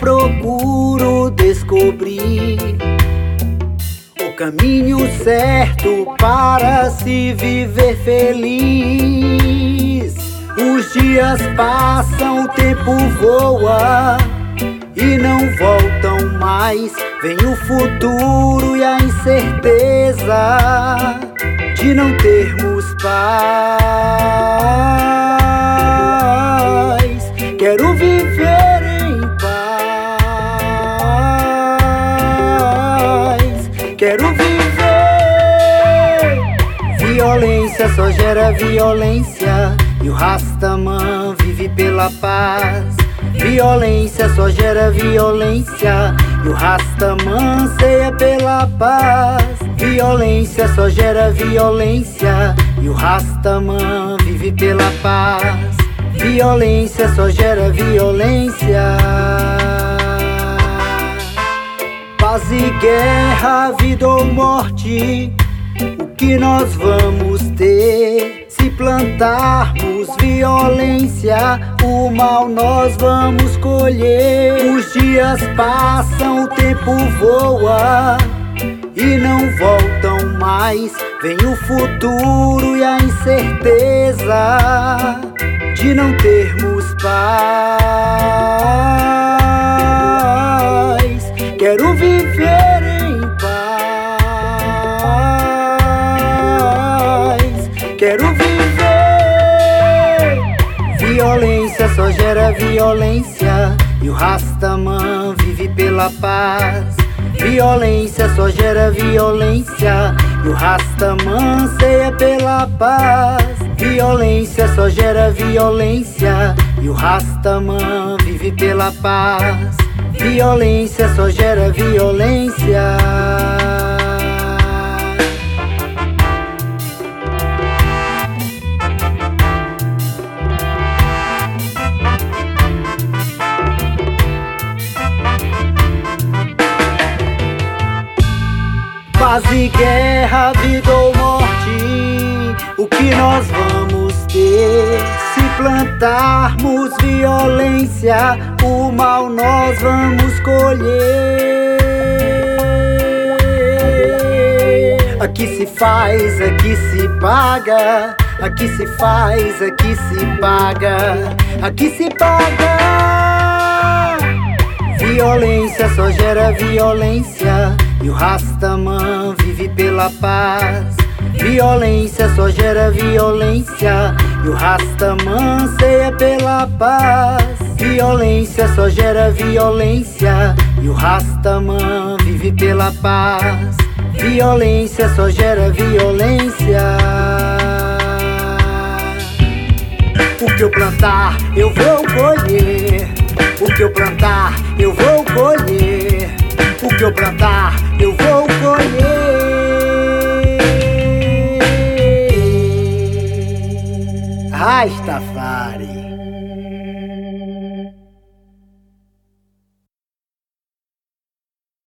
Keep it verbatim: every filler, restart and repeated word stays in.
procuro descobrir o caminho certo para se viver feliz. Os dias passam, o tempo voa e não voltam mais. Vem o futuro e a incerteza de não termos paz. Quero viver em paz. Quero viver. Violência só gera violência e o Rastaman vive pela paz. Violência só gera violência e o Rastaman ceia pela paz. Violência só gera violência e o Rastaman vive pela paz. Violência só gera violência. Paz e guerra, vida ou morte, o que nós vamos ter? Se plantarmos violência, o mal nós vamos colher. Os dias passam, o tempo voa e não voltam mais. Vem o futuro e a incerteza de não termos paz. Quero viver em paz. Quero viver. Violência só gera violência e o Rastaman vive pela paz. Violência só gera violência e o Rastaman ceia pela paz. Violência só gera violência e o Rastaman vive pela paz. Violência só gera violência. Paz e guerra, vida ou morte, o que nós vamos ter? Se plantarmos violência, o mal nós vamos colher. Aqui se faz, aqui se paga. Aqui se faz, aqui se paga. Aqui se paga. Violência só gera violência e o Rastaman vive pela paz. Violência só gera violência e o Rastaman ceia pela paz. Violência só gera violência e o Rastaman vive pela paz. Violência só gera violência. O que eu plantar, eu vou colher. O que eu plantar, eu vou colher. O que eu plantar, eu vou colher. Rastafari.